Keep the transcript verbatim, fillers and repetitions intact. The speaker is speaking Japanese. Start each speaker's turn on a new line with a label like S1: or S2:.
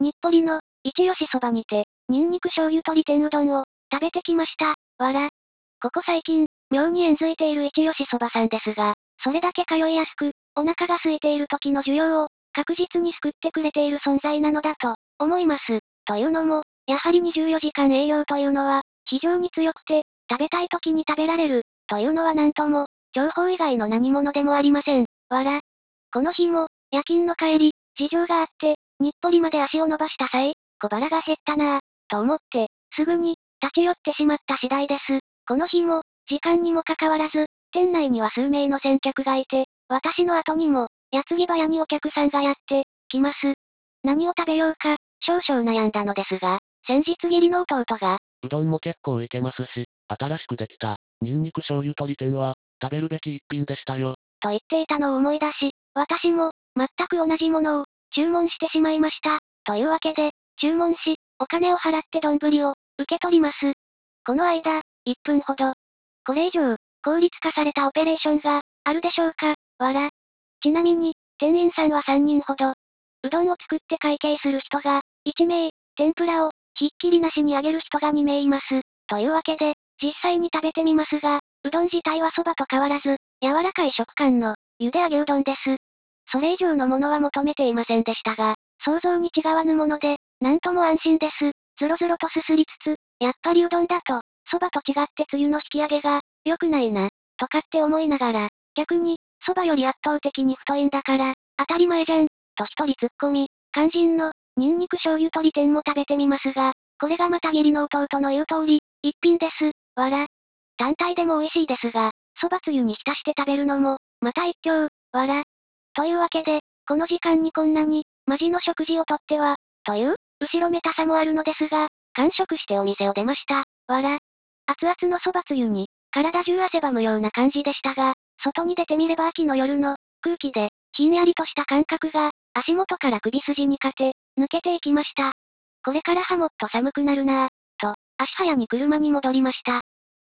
S1: 日暮里の、一吉そばにて、ニンニク醤油鶏天うどんを、食べてきました。わら。ここ最近、妙に縁づいている一吉そばさんですが、それだけ通いやすく、お腹が空いている時の需要を、確実に救ってくれている存在なのだと、思います。というのも、やはりにじゅうよじかん営業というのは、非常に強くて、食べたい時に食べられる、というのはなんとも、情報以外の何物でもありません。わら。この日も、夜勤の帰り、事情があって、日暮里まで足を伸ばした際、小腹が減ったなぁ、と思って、すぐに、立ち寄ってしまった次第です。この日も、時間にもかかわらず、店内には数名の先客がいて、私の後にも、矢継ぎ早にお客さんがやって、きます。何を食べようか、少々悩んだのですが、先日義理の弟が、
S2: うどんも結構いけますし、新しくできた、ニンニク醤油鶏天は、食べるべき一品でしたよ。
S1: と言っていたのを思い出し、私も、全く同じものを、注文してしまいました。というわけで、注文し、お金を払って丼を、受け取ります。この間、いっぷんほど。これ以上、効率化されたオペレーションが、あるでしょうか、わら。ちなみに、店員さんはさんにんほど。うどんを作って会計する人が、いち名、天ぷらを、ひっきりなしに揚げる人がに名います。というわけで、実際に食べてみますが、うどん自体はそばと変わらず、柔らかい食感の、茹で揚げうどんです。それ以上のものは求めていませんでしたが、想像に違わぬもので、なんとも安心です。ずろずろとすすりつつ、やっぱりうどんだと、そばと違ってつゆの引き上げが、良くないな、とかって思いながら、逆に、そばより圧倒的に太いんだから、当たり前じゃん、と一人突っ込み、肝心の、ニンニク醤油鶏天も食べてみますが、これがまた義理の弟の言う通り、一品です、わら。単体でも美味しいですが、そばつゆに浸して食べるのも、また一興、わら。というわけで、この時間にこんなに、マジの食事をとっては、という、後ろめたさもあるのですが、完食してお店を出ました。わら。熱々のそばつゆに、体中汗ばむような感じでしたが、外に出てみれば秋の夜の、空気で、ひんやりとした感覚が、足元から首筋にかけ、抜けていきました。これからはもっと寒くなるなぁ、と、足早に車に戻りました。